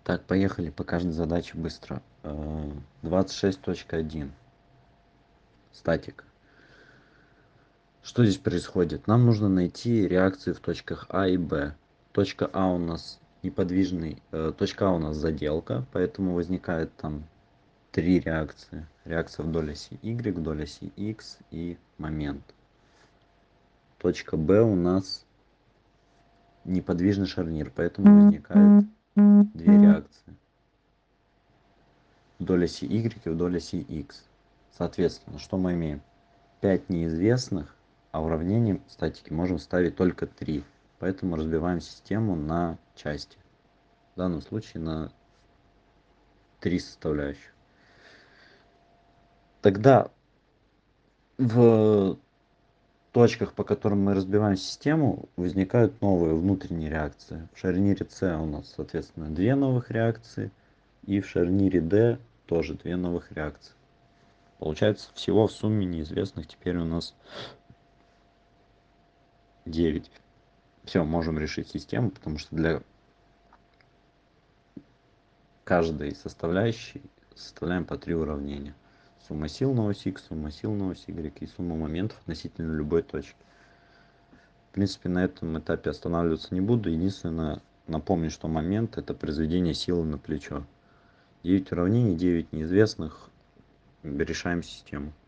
Так, поехали по каждой задаче быстро. 26.1. Статик. Что здесь происходит? Нам нужно найти реакции в точках А и Б. Точка А у нас неподвижный, точка А у нас заделка, поэтому возникает там три реакции. Реакция вдоль оси Y, вдоль оси X и момент. Точка Б у нас неподвижный шарнир, поэтому возникает две реакции. Вдоль оси Y и вдоль оси X. Соответственно, что мы имеем? 5 неизвестных, а уравнением статики можем ставить только 3. Поэтому разбиваем систему на части. В данном случае на 3 составляющих. Тогда в точках, по которым мы разбиваем систему, возникают новые внутренние реакции. В шарнире С у нас, соответственно, 2 новых реакции. И в шарнире D тоже 2 новых реакции. Получается, всего в сумме неизвестных теперь у нас 9. Все, можем решить систему, потому что для каждой составляющей составляем по 3 уравнения. Сумма сил на оси X, сумма сил на оси Y и сумма моментов относительно любой точки. В принципе, на этом этапе останавливаться не буду. Единственное, напомню, что момент — это произведение силы на плечо. 9 уравнений, 9 неизвестных. Решаем систему.